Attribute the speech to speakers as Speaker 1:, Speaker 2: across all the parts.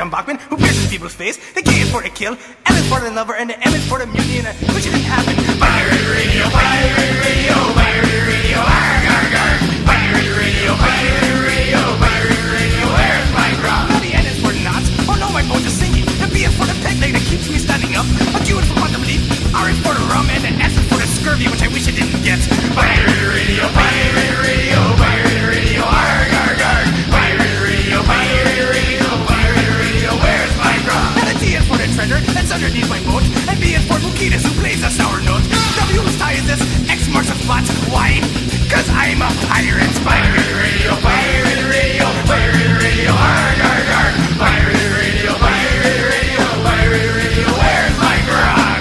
Speaker 1: John Bachman, who pierces people's face. The K is for the kill, L is for the lover, and the M is for the mutiny, and which didn't happen. Pirate radio, pirate radio, pirate radio, arg, arg, arg. Pirate radio, pirate radio, pirate radio, where's my grog? Now the N is for the knots, oh no, my boat is sinking. The B is for the peg leg that keeps me standing up. A Q is for quantum leap, R is for the rum, and the S is for the scurvy, which I wish I didn't get. Pirate radio, pirate radio, pirate radio, arg, arg, arg. Pirate radio, pirate radio, pirate radio, where's my grog? And the T is for the treasure that's underneath my boat, and B is for Bukitas, who plays a sour note. W whose tie is this, X marks the spot. Why? Cause I'm a pirate. Pirate radio, pirate radio, pirate radio, arg, arg, arg. Pirate radio, pirate radio, pirate radio, where's my grog?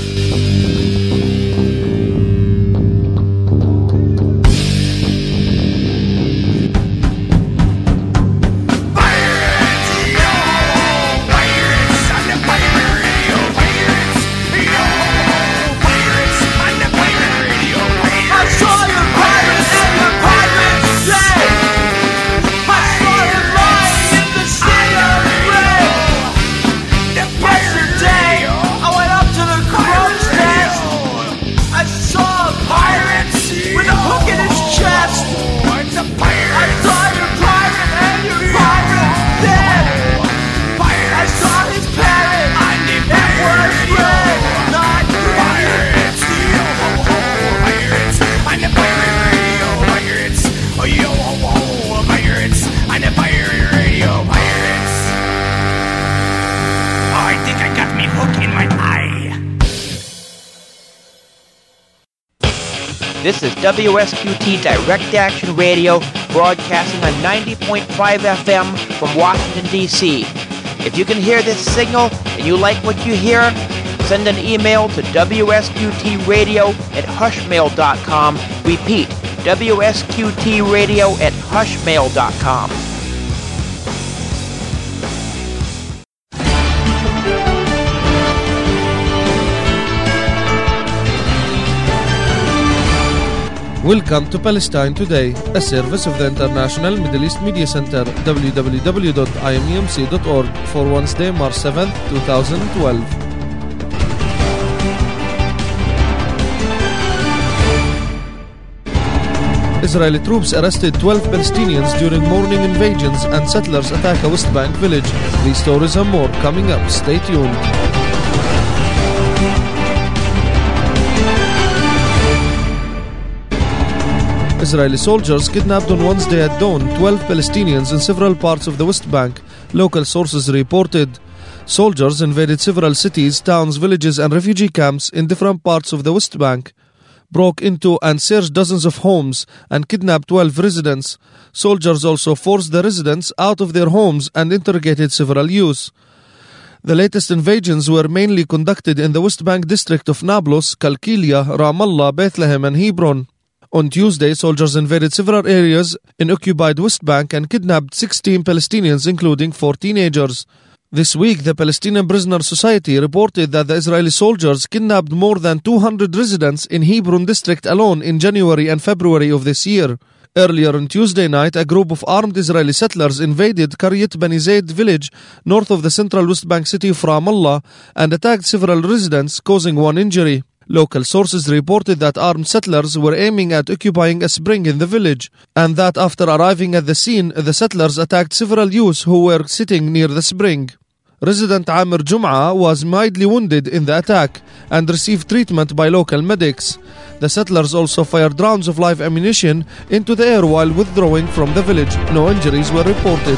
Speaker 1: Pirates, yo! Pirates on the pirate radio, pirates, yo! Pirates on the pirate radio, pirates.
Speaker 2: I saw your pirates in the pirates' day. I saw you lying in the sea of gray. Yesterday, I went up to the crow's nest. I saw a pirate with a hook in his chest.
Speaker 1: It's a pirate.
Speaker 2: I saw your pirate and your pirate dead. I saw his parrot. It was red, not green.
Speaker 1: Pirates, yo ho ho, pirates, on the pirate radio, pirates, oh yo ho ho, pirates, on the pirate radio, pirates. Oh, I think I got me hook in my eye.
Speaker 3: This is WSQT Direct Action Radio, broadcasting on 90.5 FM from Washington, D.C. If you can hear this signal and you like what you hear, send an email to WSQTradio@hushmail.com. Repeat, WSQTradio@hushmail.com.
Speaker 4: Welcome to Palestine Today, a service of the International Middle East Media Center, www.imemc.org, for Wednesday, March 7th, 2012. Israeli troops arrested 12 Palestinians during morning invasions and settlers attack a West Bank village. These stories and more coming up. Stay tuned. Israeli soldiers kidnapped on Wednesday at dawn 12 Palestinians in several parts of the West Bank, local sources reported. Soldiers invaded several cities, towns, villages and refugee camps in different parts of the West Bank, broke into and searched dozens of homes and kidnapped 12 residents. Soldiers also forced the residents out of their homes and interrogated several youths. The latest invasions were mainly conducted in the West Bank district of Nablus, Kalkilia, Ramallah, Bethlehem and Hebron. On Tuesday, soldiers invaded several areas in occupied West Bank and kidnapped 16 Palestinians, including 4 teenagers. This week, the Palestinian Prisoner Society reported that the Israeli soldiers kidnapped more than 200 residents in Hebron district alone in January and February of this year. Earlier on Tuesday night, a group of armed Israeli settlers invaded Qaryat Bani Zaid village north of the central West Bank city of Ramallah and attacked several residents, causing 1 injury. Local sources reported that armed settlers were aiming at occupying a spring in the village, and that after arriving at the scene, the settlers attacked several youths who were sitting near the spring. Resident Amir Jum'a was mildly wounded in the attack and received treatment by local medics. The settlers also fired rounds of live ammunition into the air while withdrawing from the village. No injuries were reported.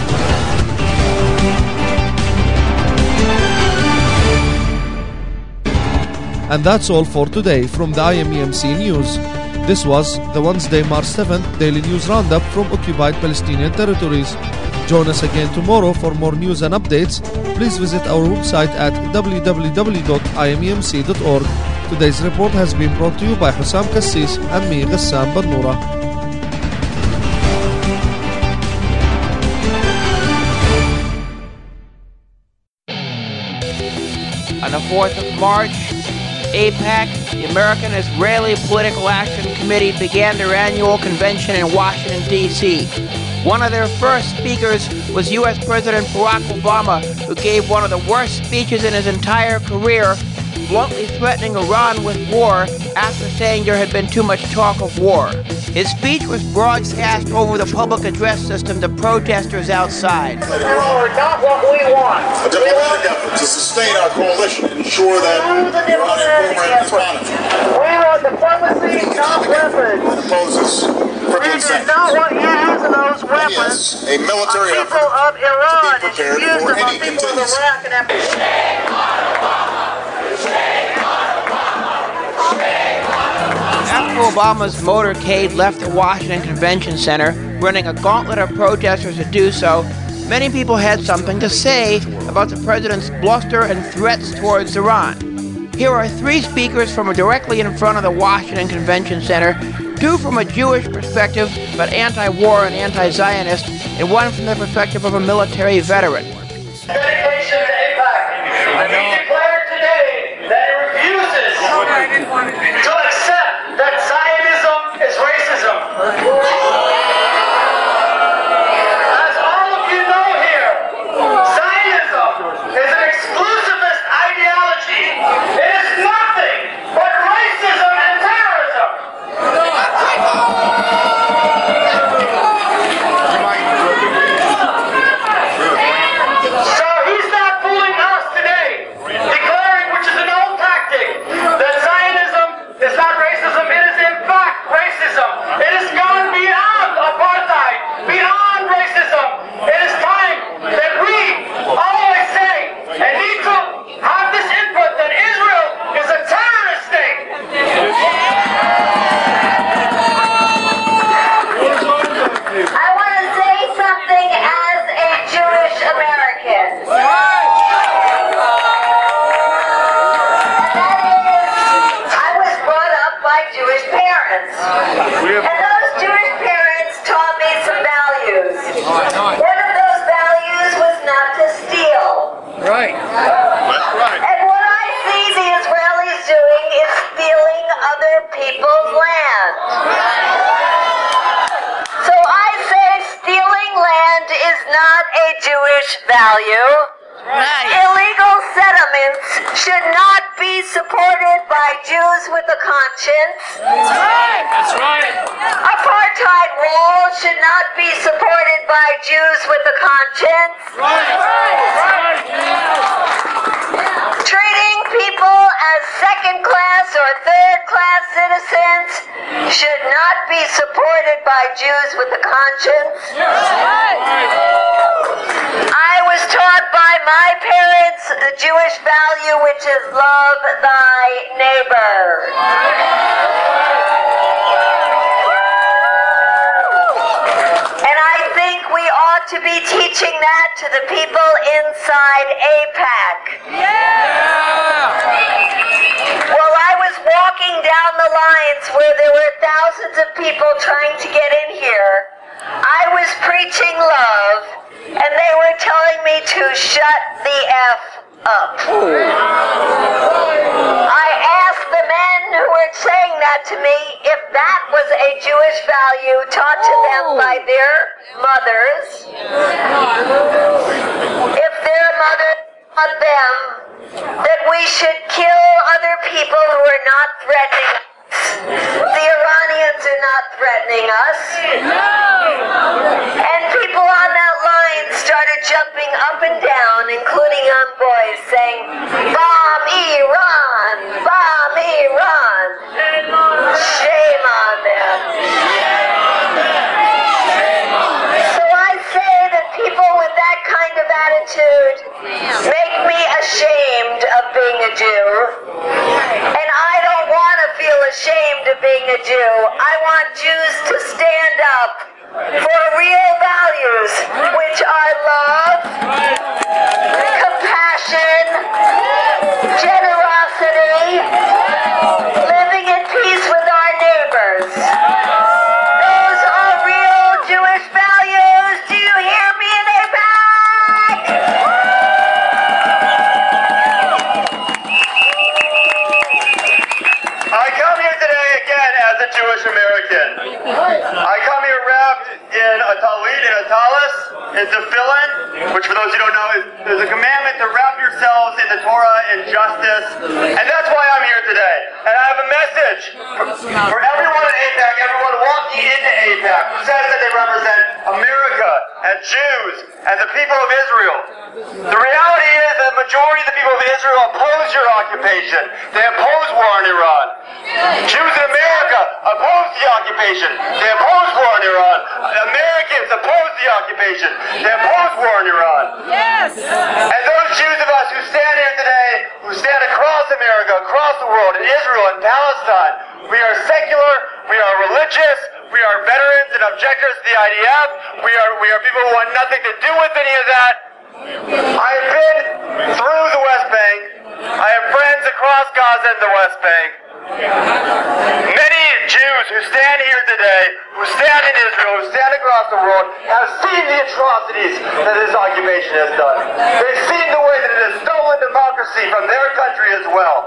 Speaker 4: And that's all for today from the IMEMC News. This was the Wednesday, March 7th Daily News Roundup from occupied Palestinian territories. Join us again tomorrow for more news and updates. Please visit our website at www.imemc.org. Today's report has been brought to you by Hussam Kassis and me, Ghassan Barnoura.
Speaker 3: On the 4th of March, AIPAC, the American Israeli Political Action Committee, began their annual convention in Washington, D.C. One of their first speakers was U.S. President Barack Obama, who gave one of the worst speeches in his entire career, bluntly threatening Iran with war after saying there had been too much talk of war. His speech was broadcast over the public address system to protesters outside.
Speaker 5: Or not what we want.
Speaker 6: A diplomatic effort to sustain our coalition and ensure that Iranian program is monitored.
Speaker 5: We want diplomacy, not weapons.
Speaker 6: It opposes
Speaker 5: We
Speaker 6: frivolous
Speaker 5: do
Speaker 6: sanctions.
Speaker 5: not want you using those weapons
Speaker 6: Yes, a military
Speaker 5: on people
Speaker 6: effort
Speaker 5: of Iran
Speaker 6: to be
Speaker 5: as you
Speaker 6: prepared
Speaker 5: use
Speaker 6: for
Speaker 5: them on
Speaker 6: any
Speaker 5: people of
Speaker 6: contingency.
Speaker 5: Iraq and Afghanistan.
Speaker 3: After Obama's motorcade left the Washington Convention Center, running a gauntlet of protesters to do so, many people had something to say about the president's bluster and threats towards Iran. Here are three speakers from directly in front of the Washington Convention Center, two from a Jewish perspective, but anti-war and anti-Zionist, and one from the perspective of a military veteran.
Speaker 5: Dedication to AIPAC. We declare today that it refuses to accept that Zionism is racism. As all of you know here, Zionism is an exclusivist ideology. It is nothing but racism and terrorism. So he's not fooling us today, declaring, which is an old tactic, that Zionism is not racism. It is in fact racism. It has gone beyond apartheid, beyond racism. It is time that we always say and need to have this input that Israel is a terrorist state.
Speaker 7: I want to say something as a Jewish American. And that is, I was brought up by Jewish parents. And those Jewish parents taught me some values. One of those values was not to steal.
Speaker 6: That's right.
Speaker 7: And what I see the Israelis doing is stealing other people's land. So I say stealing land is not a Jewish value. Illegal settlements should not be supported by Jews with a conscience.
Speaker 2: That's right.
Speaker 7: Apartheid rule should not be supported by Jews with a conscience. Treating people as second-class or third-class citizens should not be supported by Jews with a conscience. I was taught by my parents the Jewish value, which is love thy neighbor. And I think we ought to be teaching that to the people inside AIPAC. Well, I was walking down the lines where there were thousands of people trying to get in here. I was preaching love, and they were telling me to shut the F up. I asked the men who were saying that to me if that was a Jewish value taught to them by their mothers. If their mother taught them that we should kill other people who are not threatening us. The Iranians are not threatening us. And people on that line started jumping up and down, including young boys, saying, "Bomb Iran! Bomb Iran!" Shame on them. So I say that people with that kind of attitude make me ashamed of being a Jew. And I don't want to feel ashamed of being a Jew. I want Jews to stand up for real values, which are love, compassion, generosity, living in peace with our neighbors. Those are real Jewish values. Do you hear me in AIPAC?
Speaker 5: I come here today again as a Jewish American. I come here wrapped in a talit and is tefillin, which for those who don't know is a commandment to wrap yourselves in the Torah and justice. And that's why I'm here today. And I have a message for everyone in AIPAC, everyone walking into AIPAC who says that they represent America and Jews and the people of Israel. The reality is that the majority of the people of Israel oppose your occupation. They oppose war in Iran. Jews in America oppose the occupation. They oppose war in Iran. Americans oppose the occupation. They oppose war in Iran.
Speaker 8: Yes!
Speaker 5: And those Jews of us who stand here today, who stand across America, across the world, in Israel and Palestine, we are secular, we are religious, we are veterans and objectors to the IDF, we are people who want nothing to do with any of that. I have been through the West Bank. I have friends across Gaza and the West Bank. Many Jews who stand here today, who stand in Israel, who stand across the world, have seen the atrocities that this occupation has done. They've seen the way that it has stolen democracy from their country as well.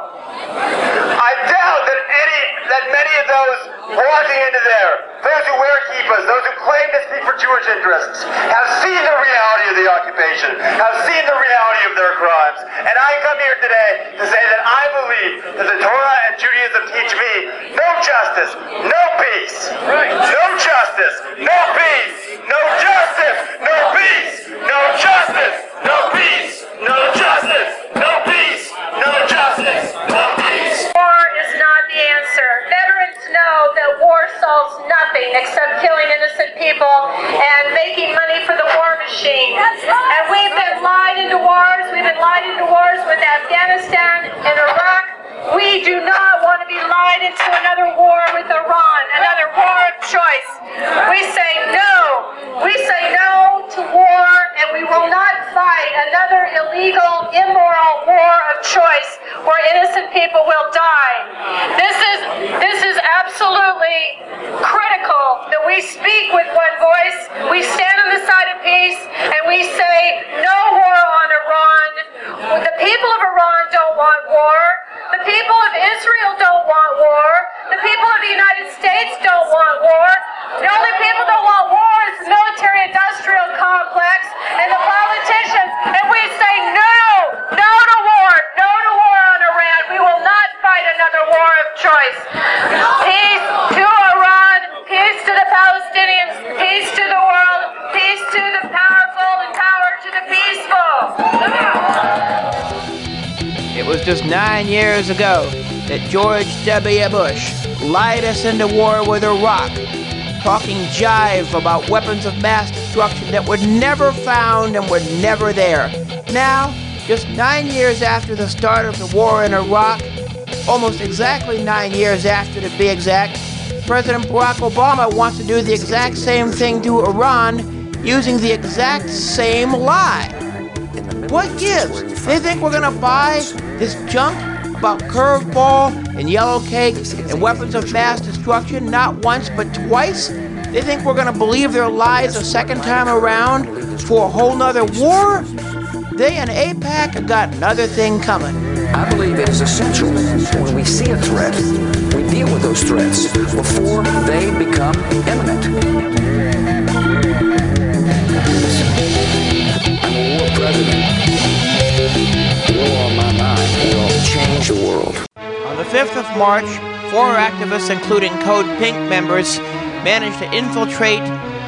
Speaker 5: I doubt that many of those walking into there, those who wear kippahs, those who claim to speak for Jewish interests, have seen the reality of the occupation, have seen the reality of their crimes. And I come here today to say that I believe that the Torah and Judaism teach me no justice, no peace. No justice, no peace. No justice, no peace. No justice, no peace. No justice, no peace. No justice, no peace.
Speaker 8: War is not the answer. Veterans know that war solves nothing except killing innocent people and making money for the war machine. And we've been lied into wars. We've been lied into wars with Afghanistan and Iraq. We do not want to be lied into another war with Iran, another war of choice. We say no. We say no to war, and we will not fight another illegal, immoral war of choice where innocent people will die. This is absolutely critical that we speak with one voice. We stand on the side of peace, and we say no war on Iran. The people of Iran don't want war. The people of Israel don't want war. The people of the United States don't want war. The only people that want war is the military-industrial complex and the politicians. And we say no! No to war! No to war on Iran! We will not fight another war of choice. Peace to Iran. Peace to the Palestinians. Peace to the world. Peace to the powerful and power to the peaceful.
Speaker 3: It was just 9 years ago that George W. Bush lied us into war with Iraq, talking jive about weapons of mass destruction that were never found and were never there. Now, just 9 years after the start of the war in Iraq, almost exactly 9 years after to be exact, President Barack Obama wants to do the exact same thing to Iran using the exact same lie. What gives? They think we're gonna buy this junk about curveball and yellow cake and weapons of mass destruction not once but twice? They think we're gonna believe their lies a second time around for a whole nother war? They and AIPAC have got another thing coming.
Speaker 9: I believe it is essential when we see a threat, we deal with those threats before they become imminent. I'm a war president. War on my mind will change the world.
Speaker 3: On the 5th of March, 4 activists, including Code Pink members, managed to infiltrate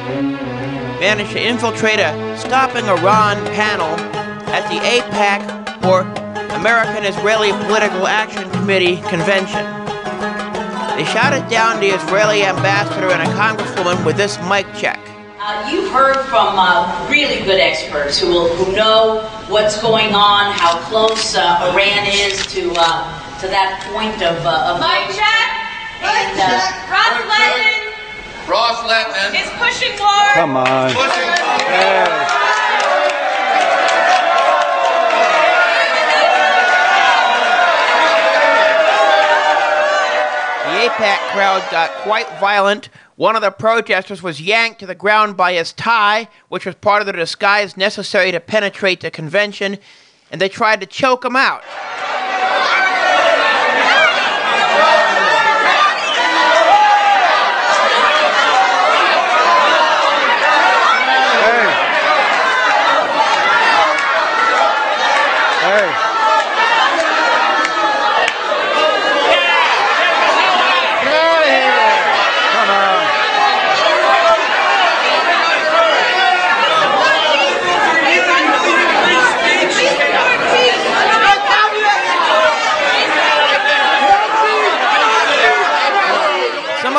Speaker 3: a Stopping Iran panel at the AIPAC, or American Israeli Political Action Committee, convention. They shouted down the Israeli ambassador and a congresswoman with this mic check.
Speaker 10: You've heard from really good experts who know what's going on, how close Iran is to that point of
Speaker 8: Mic check.
Speaker 11: Ross Letman
Speaker 8: is pushing war.
Speaker 11: Come on. Pushing war.
Speaker 3: The AIPAC crowd got quite violent. One of the protesters was yanked to the ground by his tie, which was part of the disguise necessary to penetrate the convention, and they tried to choke him out.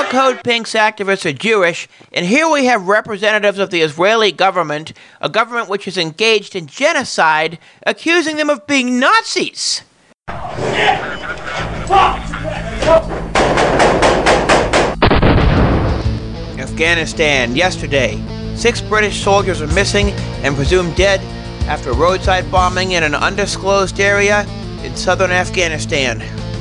Speaker 3: Code Pink's activists are Jewish, and here we have representatives of the Israeli government, a government which is engaged in genocide, accusing them of being Nazis. Afghanistan, yesterday, 6 British soldiers are missing and presumed dead after a roadside bombing in an undisclosed area in southern Afghanistan.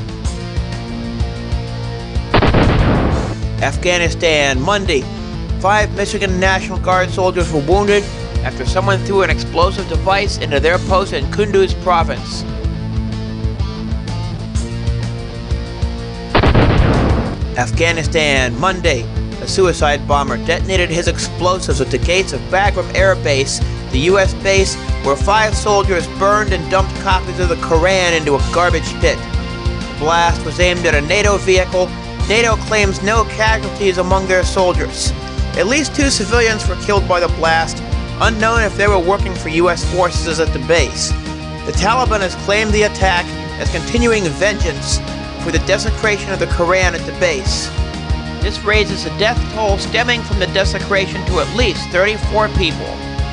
Speaker 3: Afghanistan, Monday, 5 Michigan National Guard soldiers were wounded after someone threw an explosive device into their post in Kunduz province. Afghanistan, Monday, a suicide bomber detonated his explosives at the gates of Bagram Air Base, the U.S. base where 5 soldiers burned and dumped copies of the Koran into a garbage pit. The blast was aimed at a NATO vehicle. NATO claims no casualties among their soldiers. At least 2 civilians were killed by the blast, unknown if they were working for U.S. forces at the base. The Taliban has claimed the attack as continuing vengeance for the desecration of the Koran at the base. This raises the death toll stemming from the desecration to at least 34 people.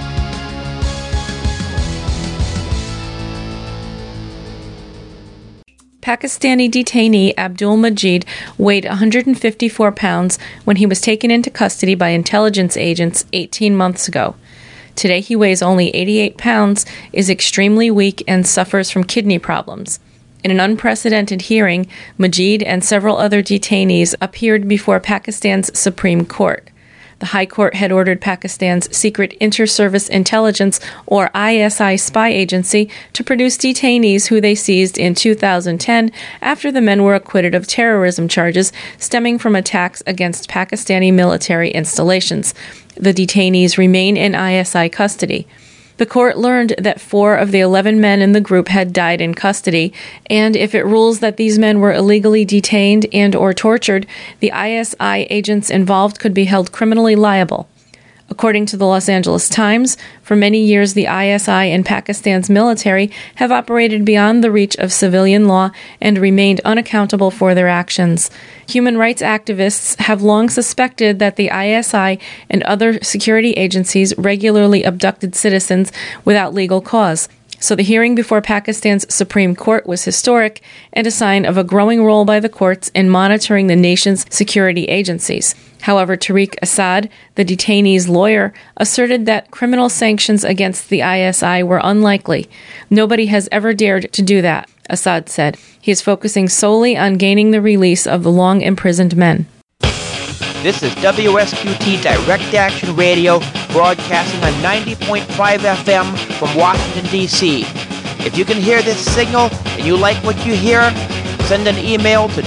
Speaker 12: Pakistani detainee Abdul Majid weighed 154 pounds when he was taken into custody by intelligence agents 18 months ago. Today he weighs only 88 pounds, is extremely weak, and suffers from kidney problems. In an unprecedented hearing, Majid and several other detainees appeared before Pakistan's Supreme Court. The High Court had ordered Pakistan's Secret Inter-Service Intelligence, or ISI, spy agency to produce detainees who they seized in 2010 after the men were acquitted of terrorism charges stemming from attacks against Pakistani military installations. The detainees remain in ISI custody. The court learned that 4 of the 11 men in the group had died in custody, and if it rules that these men were illegally detained and or tortured, the ISI agents involved could be held criminally liable. According to the Los Angeles Times, for many years the ISI and Pakistan's military have operated beyond the reach of civilian law and remained unaccountable for their actions. Human rights activists have long suspected that the ISI and other security agencies regularly abducted citizens without legal cause. So the hearing before Pakistan's Supreme Court was historic and a sign of a growing role by the courts in monitoring the nation's security agencies. However, Tariq Assad, the detainee's lawyer, asserted that criminal sanctions against the ISI were unlikely. Nobody has ever dared to do that, Assad said. He is focusing solely on gaining the release of the long-imprisoned men.
Speaker 3: This is WSQT Direct Action Radio, broadcasting on 90.5 FM from Washington, D.C. If you can hear this signal and you like what you hear, send an email to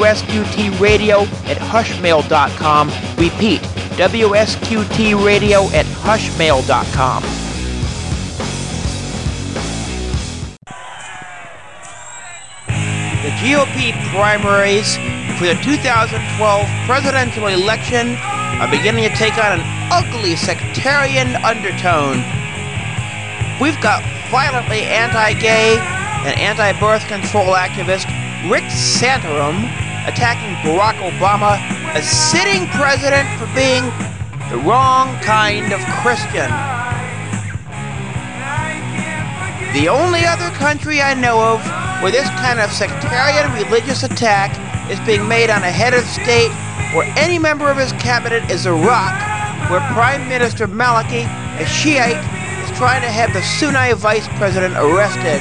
Speaker 3: WSQTradio@hushmail.com. Repeat, WSQTradio@hushmail.com. The GOP primaries for the 2012 presidential election are beginning to take on an ugly sectarian undertone. We've got violently anti-gay and anti-birth control activist Rick Santorum attacking Barack Obama, a sitting president, for being the wrong kind of Christian. The only other country I know of where this kind of sectarian religious attack is being made on a head of state or any member of his cabinet is Iraq, where Prime Minister Maliki, a Shiite, is trying to have the Sunni vice president arrested.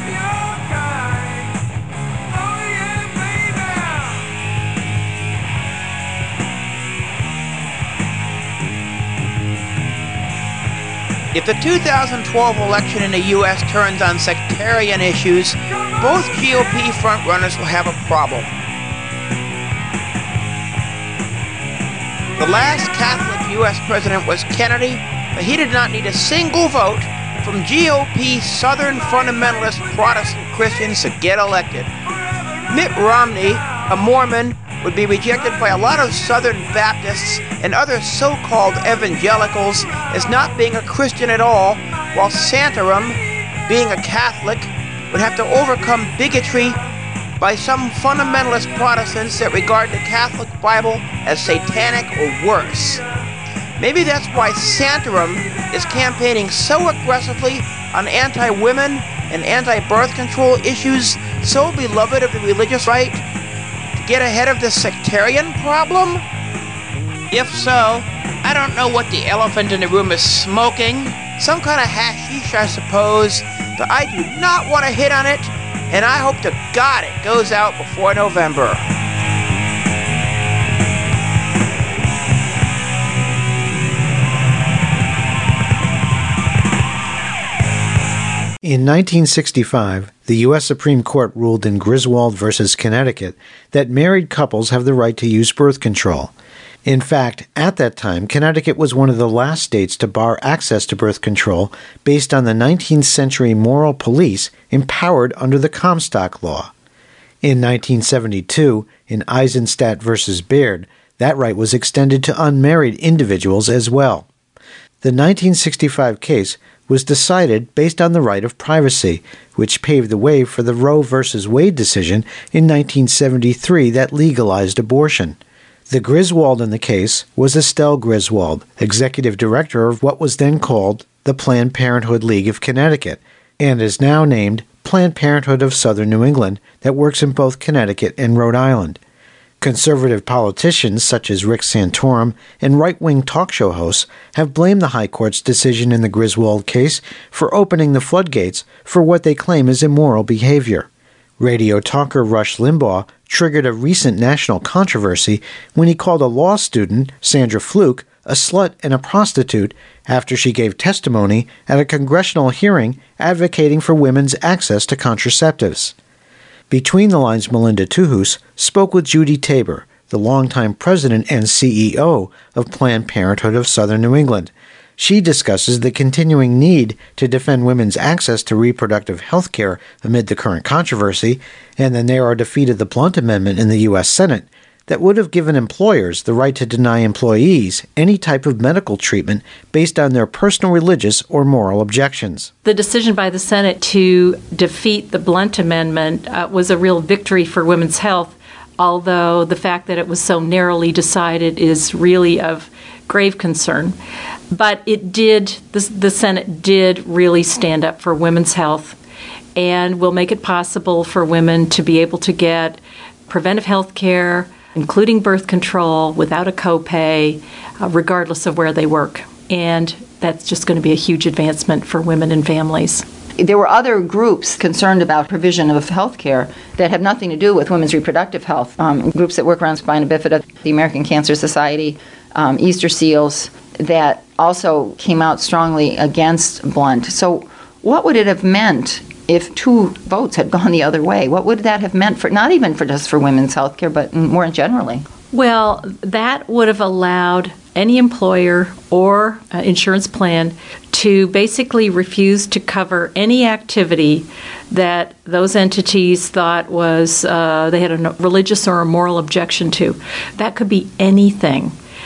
Speaker 3: If the 2012 election in the U.S. turns on sectarian issues, both GOP frontrunners will have a problem. The last Catholic U.S. president was Kennedy, but he did not need a single vote from GOP Southern fundamentalist Protestant Christians to get elected. Mitt Romney, a Mormon, would be rejected by a lot of Southern Baptists and other so-called evangelicals as not being a Christian at all, while Santorum, being a Catholic, would have to overcome bigotry by some fundamentalist Protestants that regard the Catholic Bible as satanic or worse. Maybe that's why Santorum is campaigning so aggressively on anti-women and anti-birth control issues so beloved of the religious right to get ahead of the sectarian problem? If so, I don't know what the elephant in the room is smoking. Some kind of hashish, I suppose, but I do not want to hit on it, and I hope to God it goes out before November.
Speaker 13: In 1965, the U.S. Supreme Court ruled in Griswold v. Connecticut that married couples have the right to use birth control. In fact, at that time, Connecticut was one of the last states to bar access to birth control based on the 19th century moral police empowered under the Comstock Law. In 1972, in Eisenstadt v. Baird, that right was extended to unmarried individuals as well. The 1965 case was decided based on the right of privacy, which paved the way for the Roe v. Wade decision in 1973 that legalized abortion. The Griswold in the case was Estelle Griswold, executive director of what was then called the Planned Parenthood League of Connecticut, and is now named Planned Parenthood of Southern New England, that works in both Connecticut and Rhode Island. Conservative politicians such as Rick Santorum and right-wing talk show hosts have blamed the High Court's decision in the Griswold case for opening the floodgates for what they claim is immoral behavior. Radio talker Rush Limbaugh triggered a recent national controversy when he called a law student, Sandra Fluke, a slut and a prostitute after she gave testimony at a congressional hearing advocating for women's access to contraceptives. Between the Lines, Melinda Tuhus spoke with Judy Tabor, the longtime president and CEO of Planned Parenthood of Southern New England. She discusses the continuing need to defend women's access to reproductive health care amid the current controversy and the narrow defeat of the Blunt Amendment in the U.S. Senate that would have given employers the right to deny employees any type of medical treatment based on their personal religious or moral objections.
Speaker 14: The decision by the Senate to defeat the Blunt Amendment was a real victory for women's health, although the fact that it was so narrowly decided is really of grave concern. But it did, the Senate did really stand up for women's health and will make it possible for women to be able to get preventive health care, including birth control, without a copay, regardless of where they work. And that's just going to be a huge advancement for women and families.
Speaker 15: There were other groups concerned about provision of health care that have nothing to do with women's reproductive health. Groups that work around spina bifida, the American Cancer Society, Easter Seals, that also came out strongly against Blunt. So what would it have meant if 2 votes had gone the other way? What would that have meant for, not even for just for women's health care, but more generally?
Speaker 14: Well, that would have allowed any employer or insurance plan to basically refuse to cover any activity that those entities thought was they had a religious or a moral objection to. That could be anything.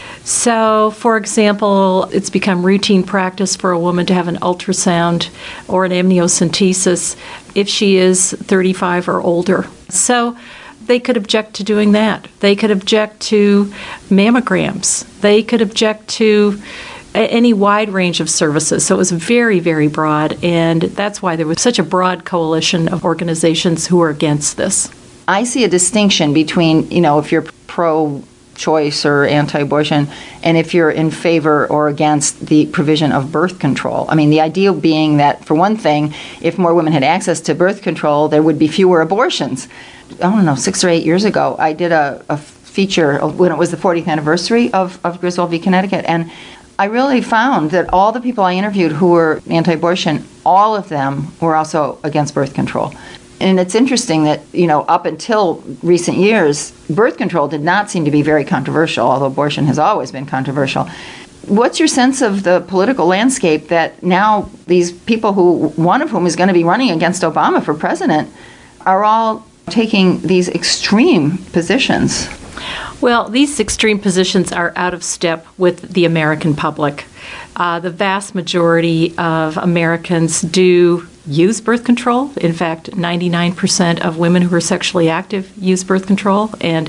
Speaker 14: So, for example, it's become routine practice for a woman to have an ultrasound or an amniocentesis if she is 35 or older. So they could object to doing that. They could object to mammograms. They could object to any wide range of services. So it was very, very broad, and that's why there was such a broad coalition of organizations who were against this.
Speaker 15: I see a distinction between, if you're pro-choice or anti-abortion, and if you're in favor or against the provision of birth control. I mean, the idea being that, for one thing, if more women had access to birth control, there would be fewer abortions. I don't know, 6 or 8 years ago, I did a feature when it was the 40th anniversary of Griswold v. Connecticut, and I really found that all the people I interviewed who were anti-abortion, all of them were also against birth control. And it's interesting that, up until recent years, birth control did not seem to be very controversial, although abortion has always been controversial. What's your sense of the political landscape that now these people one of whom is going to be running against Obama for president, are all taking these extreme positions?
Speaker 14: Well, these extreme positions are out of step with the American public. The vast majority of Americans do use birth control. In fact, 99% of women who are sexually active use birth control, and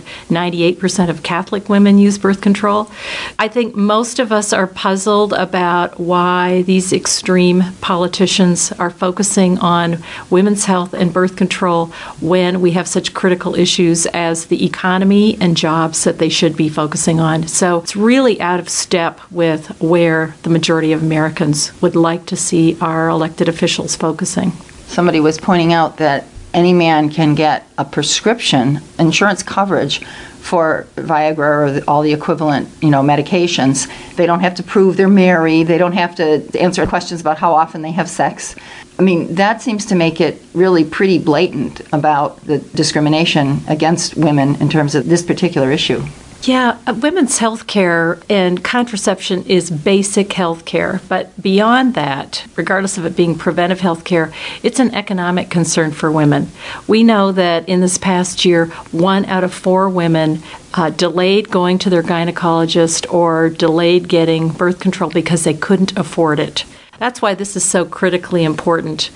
Speaker 14: 98% of Catholic women use birth control. I think most of us are puzzled about why these extreme politicians are focusing on women's health and birth control when we have such critical issues as the economy and jobs that they should be focusing on. So it's really out of step with where the majority of Americans would like to see our elected officials focusing.
Speaker 15: Somebody was pointing out that any man can get a prescription insurance coverage for Viagra or all the equivalent, medications. They don't have to prove they're married. They don't have to answer questions about how often they have sex. I mean, that seems to make it really pretty blatant about the discrimination against women in terms of this particular issue.
Speaker 14: Yeah, women's health care and contraception is basic health care. But beyond that, regardless of it being preventive health care, it's an economic concern for women. We know that in this past year, 1 out of 4 women delayed going to their gynecologist or delayed getting birth control because they couldn't afford it. That's why this is so critically important.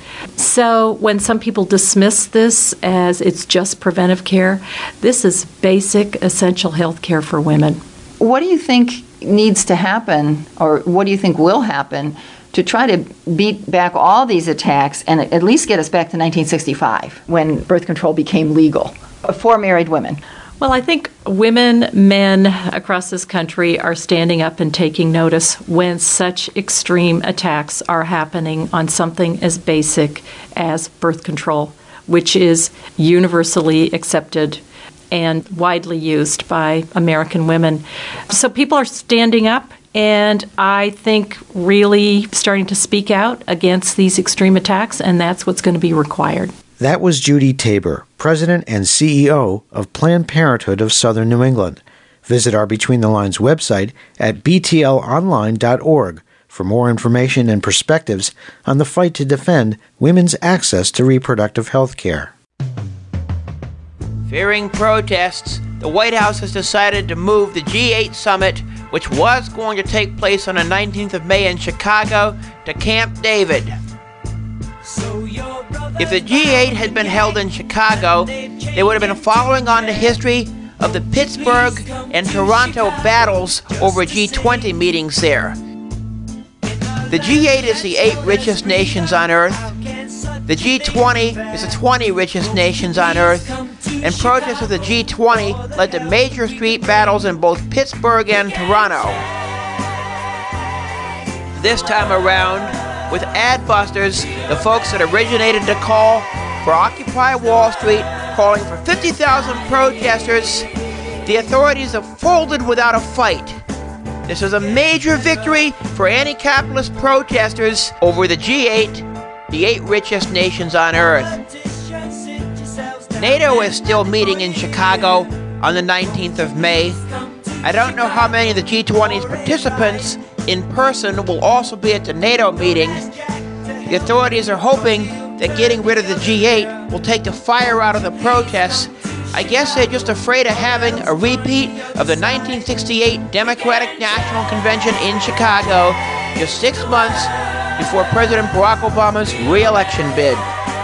Speaker 14: So when some people dismiss this as it's just preventive care, this is basic, essential health care for women.
Speaker 15: What do you think needs to happen, or what do you think will happen, to try to beat back all these attacks and at least get us back to 1965, when birth control became legal for married women?
Speaker 14: Well, I think women, men across this country are standing up and taking notice when such extreme attacks are happening on something as basic as birth control, which is universally accepted and widely used by American women. So people are standing up, and I think really starting to speak out against these extreme attacks, and that's what's going to be required.
Speaker 13: That was Judy Tabor, President and CEO of Planned Parenthood of Southern New England. Visit our Between the Lines website at btlonline.org for more information and perspectives on the fight to defend women's access to reproductive health care.
Speaker 3: Fearing protests, the White House has decided to move the G8 summit, which was going to take place on the 19th of May in Chicago, to Camp David. If the G8 had been held in Chicago, they would have been following on the history of the Pittsburgh and Toronto battles over G20 meetings there. The G8 is the 8 richest nations on Earth. The G20 is the 20 richest nations on Earth, and protests of the G20 led to major street battles in both Pittsburgh and Toronto. This time around, with Adbusters, the folks that originated the call for Occupy Wall Street, calling for 50,000 protesters, the authorities have folded without a fight. This is a major victory for anti-capitalist protesters over the G8, the 8 richest nations on Earth. NATO is still meeting in Chicago on the 19th of May. I don't know how many of the G20's participants in person will also be at the NATO meeting. The authorities are hoping that getting rid of the G8 will take the fire out of the protests. I guess they're just afraid of having a repeat of the 1968 Democratic National Convention in Chicago, just 6 months before President Barack Obama's re-election bid.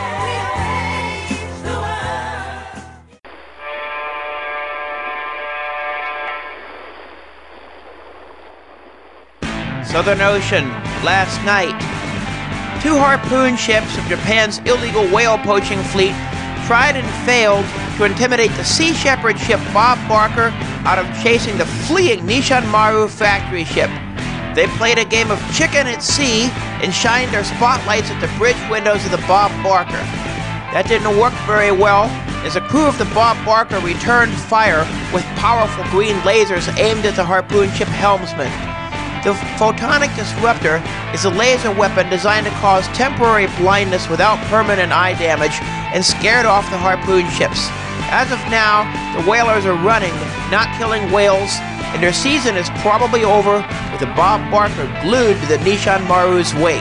Speaker 3: Southern Ocean, last night. 2 harpoon ships of Japan's illegal whale poaching fleet tried and failed to intimidate the Sea Shepherd ship Bob Barker out of chasing the fleeing Nissan Maru factory ship. They played a game of chicken at sea and shined their spotlights at the bridge windows of the Bob Barker. That didn't work very well, as the crew of the Bob Barker returned fire with powerful green lasers aimed at the harpoon ship helmsman. The photonic disruptor is a laser weapon designed to cause temporary blindness without permanent eye damage and scared off the harpoon ships. As of now, the whalers are running, not killing whales, and their season is probably over with the Bob Barker glued to the Nissan Maru's wake.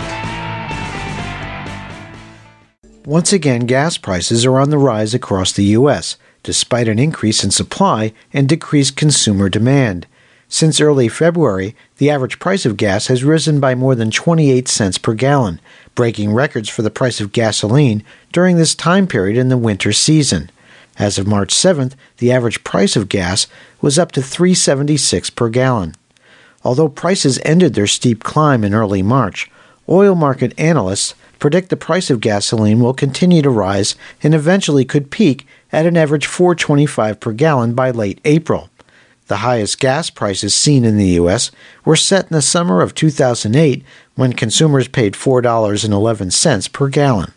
Speaker 13: Once again, gas prices are on the rise across the U.S., despite an increase in supply and decreased consumer demand. Since early February, the average price of gas has risen by more than 28 cents per gallon, breaking records for the price of gasoline during this time period in the winter season. As of March 7th, the average price of gas was up to $3.76 per gallon. Although prices ended their steep climb in early March, oil market analysts predict the price of gasoline will continue to rise and eventually could peak at an average $4.25 per gallon by late April. The highest gas prices seen in the U.S. were set in the summer of 2008 when consumers paid $4.11 per gallon.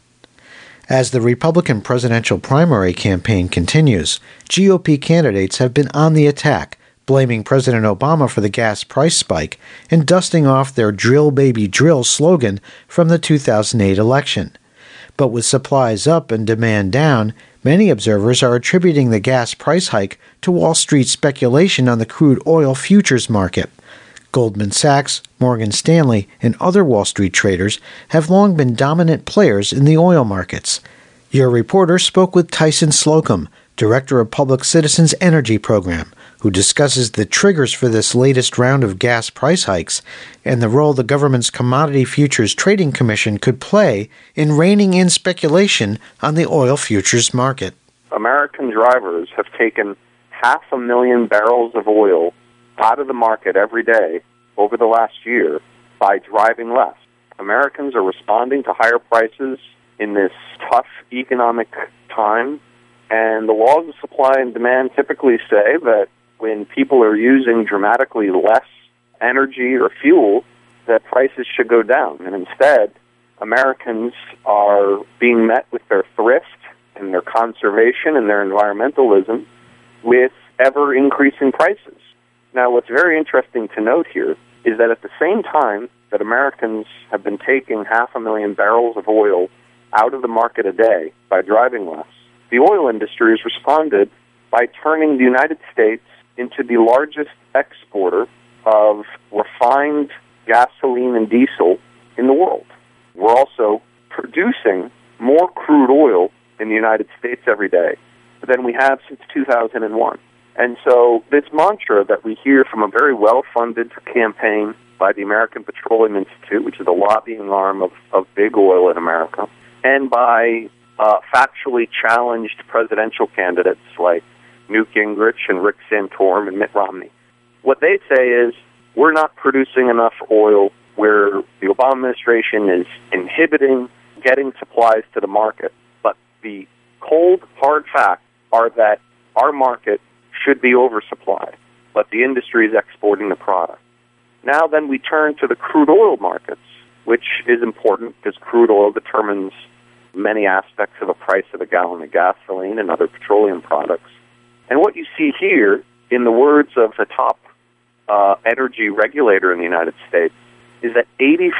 Speaker 13: As the Republican presidential primary campaign continues, GOP candidates have been on the attack, blaming President Obama for the gas price spike and dusting off their "Drill Baby Drill" slogan from the 2008 election. But with supplies up and demand down, many observers are attributing the gas price hike to Wall Street speculation on the crude oil futures market. Goldman Sachs, Morgan Stanley, and other Wall Street traders have long been dominant players in the oil markets. Your reporter spoke with Tyson Slocum, Director of Public Citizens Energy Program, who discusses the triggers for this latest round of gas price hikes and the role the government's Commodity Futures Trading Commission could play in reining in speculation on the oil futures market.
Speaker 16: American drivers have taken 500,000 barrels of oil out of the market every day over the last year by driving less. Americans are responding to higher prices in this tough economic time, and the laws of supply and demand typically say that when people are using dramatically less energy or fuel, that prices should go down. And instead, Americans are being met with their thrift and their conservation and their environmentalism with ever-increasing prices. Now, what's very interesting to note here is that at the same time that Americans have been taking 500,000 barrels of oil out of the market a day by driving less, the oil industry has responded by turning the United States into the largest exporter of refined gasoline and diesel in the world. We're also producing more crude oil in the United States every day than we have since 2001. And so this mantra that we hear from a very well-funded campaign by the American Petroleum Institute, which is a lobbying arm of big oil in America, and by factually challenged presidential candidates like Newt Gingrich and Rick Santorum and Mitt Romney. What they say is, we're not producing enough oil, where the Obama administration is inhibiting getting supplies to the market. But the cold, hard facts are that our market should be oversupplied, but the industry is exporting the product. Now then we turn to the crude oil markets, which is important because crude oil determines many aspects of the price of a gallon of gasoline and other petroleum products. And what you see here, in the words of the top energy regulator in the United States, is that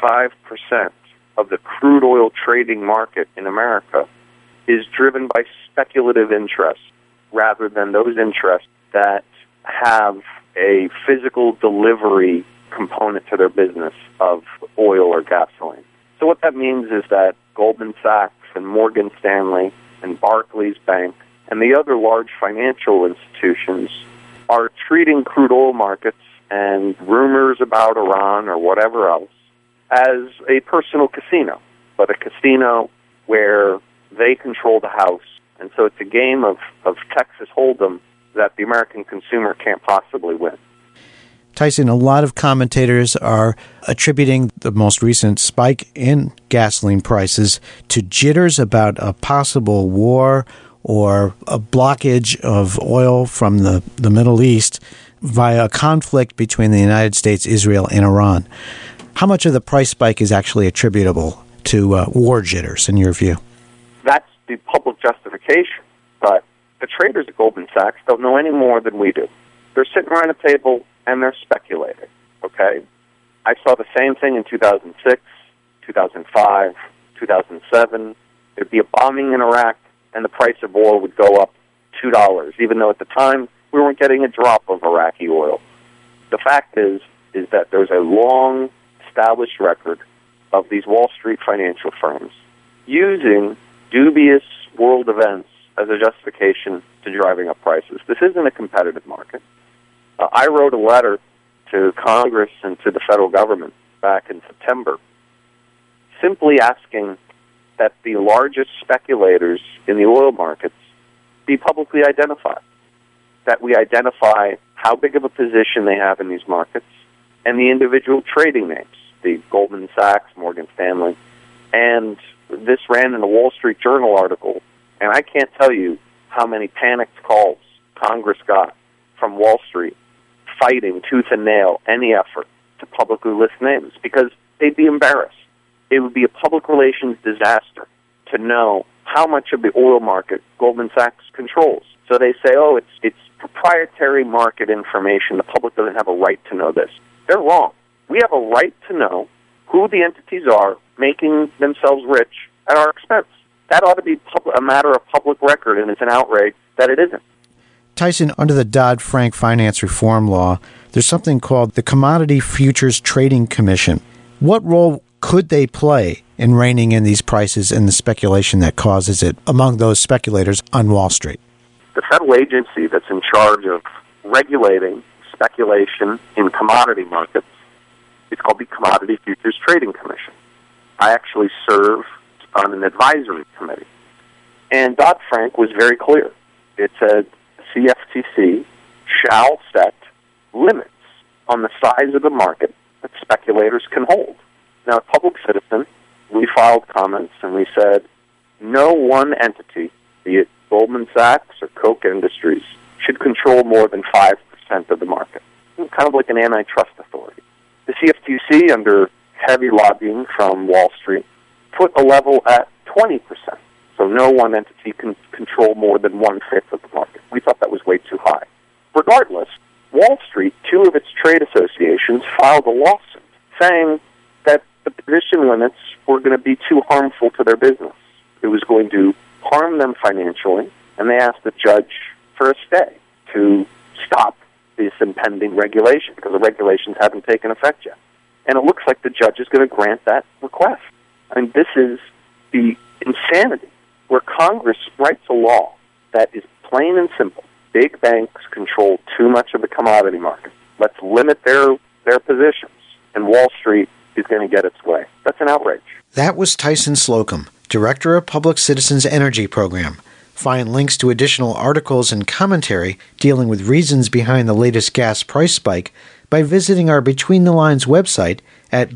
Speaker 16: 85% of the crude oil trading market in America is driven by speculative interests rather than those interests that have a physical delivery component to their business of oil or gasoline. So what that means is that Goldman Sachs and Morgan Stanley and Barclays Bank and the other large financial institutions are treating crude oil markets and rumors about Iran or whatever else as a personal casino, but a casino where they control the house. And so it's a game of Texas Hold'em that the American consumer can't possibly win.
Speaker 13: Tyson, a lot of commentators are attributing the most recent spike in gasoline prices to jitters about a possible war or a blockage of oil from the Middle East via a conflict between the United States, Israel, and Iran. How much of the price spike is actually attributable to war jitters, in your view?
Speaker 16: That's the public justification, but the traders at Goldman Sachs don't know any more than we do. They're sitting around a table and they're speculating, okay? I saw the same thing in 2006, 2005, 2007. There'd be a bombing in Iraq, and the price of oil would go up $2, even though at the time we weren't getting a drop of Iraqi oil. The fact is that there's a long established record of these Wall Street financial firms using dubious world events as a justification to driving up prices. This isn't a competitive market. I wrote a letter to Congress and to the federal government back in September, simply asking that the largest speculators in the oil markets be publicly identified, that we identify how big of a position they have in these markets and the individual trading names, the Goldman Sachs, Morgan Stanley, and this ran in a Wall Street Journal article, and I can't tell you how many panicked calls Congress got from Wall Street fighting tooth and nail any effort to publicly list names because they'd be embarrassed. It would be a public relations disaster to know how much of the oil market Goldman Sachs controls. So they say, oh, it's proprietary market information. The public doesn't have a right to know this. They're wrong. We have a right to know who the entities are making themselves rich at our expense. That ought to be a matter of public record, and it's an outrage that it isn't.
Speaker 13: Tyson, under the Dodd-Frank finance reform law, there's something called the Commodity Futures Trading Commission. What role could they play in reining in these prices and the speculation that causes it among those speculators on Wall Street?
Speaker 16: The federal agency that's in charge of regulating speculation in commodity markets is called the Commodity Futures Trading Commission. I actually serve on an advisory committee. And Dodd-Frank was very clear. It said CFTC shall set limits on the size of the market that speculators can hold. Now, a public citizen, we filed comments and we said no one entity, be it Goldman Sachs or Koch Industries, should control more than 5% of the market. It's kind of like an antitrust authority. The CFTC, under heavy lobbying from Wall Street, put a level at 20%. So no one entity can control more than 1/5 of the market. We thought that was way too high. Regardless, Wall Street, two of its trade associations, filed a lawsuit saying that the position limits were going to be too harmful to their business. It was going to harm them financially, and they asked the judge for a stay to stop this impending regulation because the regulations haven't taken effect yet. And it looks like the judge is going to grant that request. I mean, this is the insanity where Congress writes a law that is plain and simple. Big banks control too much of the commodity market. Let's limit their positions, and Wall Street is going to get its way. That's an outrage.
Speaker 13: That was Tyson Slocum, Director of Public Citizens Energy Program. Find links to additional articles and commentary dealing with reasons behind the latest gas price spike by visiting our Between the Lines website at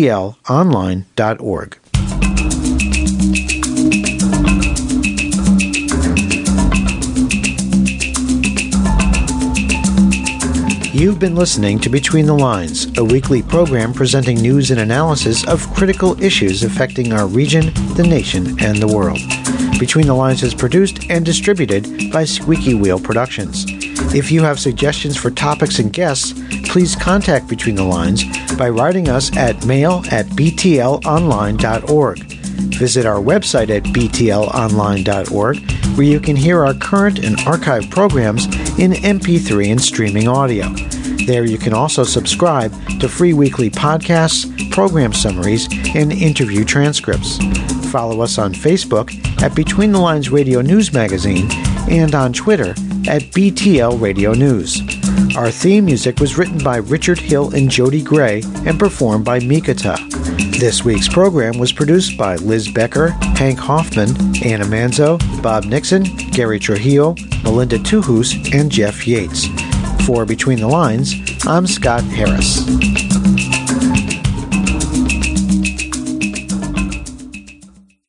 Speaker 13: btlonline.org. You've been listening to Between the Lines, a weekly program presenting news and analysis of critical issues affecting our region, the nation, and the world. Between the Lines is produced and distributed by Squeaky Wheel Productions. If you have suggestions for topics and guests, please contact Between the Lines by writing us at mail@btlonline.org. Visit our website at btlonline.org, where you can hear our current and archived programs in MP3 and streaming audio. There you can also subscribe to free weekly podcasts, program summaries, and interview transcripts. Follow us on Facebook at Between the Lines Radio News Magazine and on Twitter at BTL Radio News. Our theme music was written by Richard Hill and Jody Gray and performed by Mikata. This week's program was produced by Liz Becker, Hank Hoffman, Anna Manzo, Bob Nixon, Gary Trujillo, Melinda Tuhus, and Jeff Yates. For Between the Lines, I'm Scott Harris.